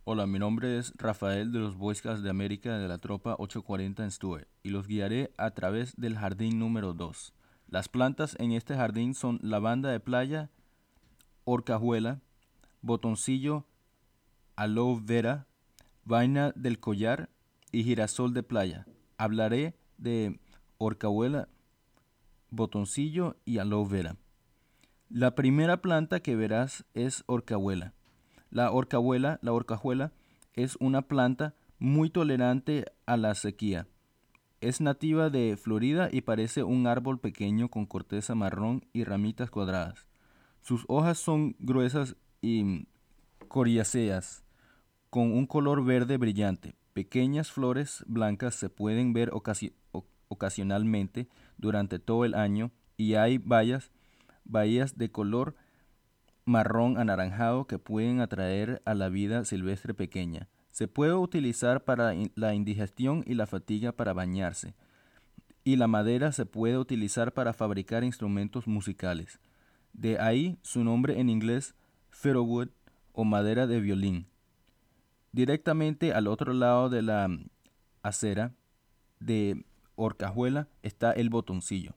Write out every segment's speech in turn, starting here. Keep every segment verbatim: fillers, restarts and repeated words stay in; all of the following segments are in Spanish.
Hola, mi nombre es Rafael de los Boy Scouts de América de la Tropa ochocientos cuarenta en Stewart y los guiaré a través del jardín número dos. Las plantas en este jardín son lavanda de playa, horcajuela, botoncillo, aloe vera, vaina del collar y girasol de playa. Hablaré de horcajuela, botoncillo y aloe vera. La primera planta que verás es horcajuela. La horcajuela, la horcajuela es una planta muy tolerante a la sequía. Es nativa de Florida y parece un árbol pequeño con corteza marrón y ramitas cuadradas. Sus hojas son gruesas y coriáceas, con un color verde brillante. Pequeñas flores blancas se pueden ver ocasi- o- ocasionalmente durante todo el año y hay bayas, bahías de color marrón anaranjado que pueden atraer a la vida silvestre pequeña. Se puede utilizar para in- la indigestión y la fatiga para bañarse, y la madera se puede utilizar para fabricar instrumentos musicales. De ahí su nombre en inglés, fiddlewood o madera de violín. Directamente al otro lado de la mm, acera de horcajuela está el botoncillo.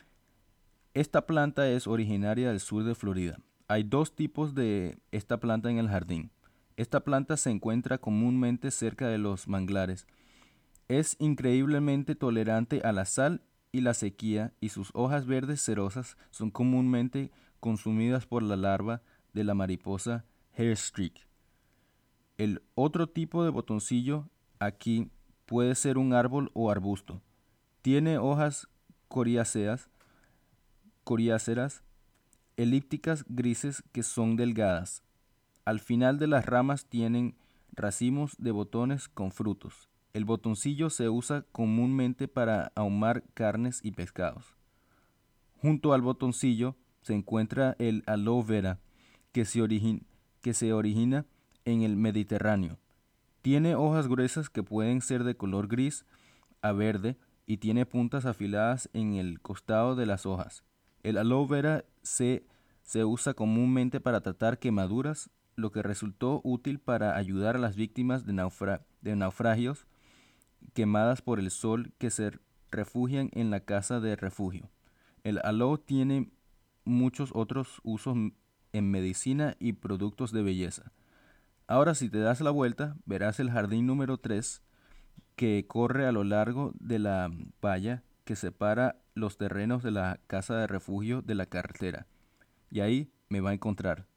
Esta planta es originaria del sur de Florida. Hay dos tipos de esta planta en el jardín. Esta planta se encuentra comúnmente cerca de los manglares. Es increíblemente tolerante a la sal y la sequía y sus hojas verdes cerosas son comúnmente consumidas por la larva de la mariposa hairstreak. El otro tipo de botoncillo aquí puede ser un árbol o arbusto. Tiene hojas coriáceas, coriáceas elípticas grises que son delgadas. Al final de las ramas tienen racimos de botones con frutos. El botoncillo se usa comúnmente para ahumar carnes y pescados. Junto al botoncillo se encuentra el aloe vera, que se, origin- que se origina en el Mediterráneo. Tiene hojas gruesas que pueden ser de color gris a verde y tiene puntas afiladas en el costado de las hojas. El aloe vera se, se usa comúnmente para tratar quemaduras, lo que resultó útil para ayudar a las víctimas de, naufra- de naufragios quemadas por el sol que se refugian en la casa de refugio. El aloe tiene muchos otros usos m- en medicina y productos de belleza. Ahora, si te das la vuelta, verás el jardín número tres que corre a lo largo de la valla que separa los terrenos de la casa de refugio de la carretera. Y ahí me va a encontrar.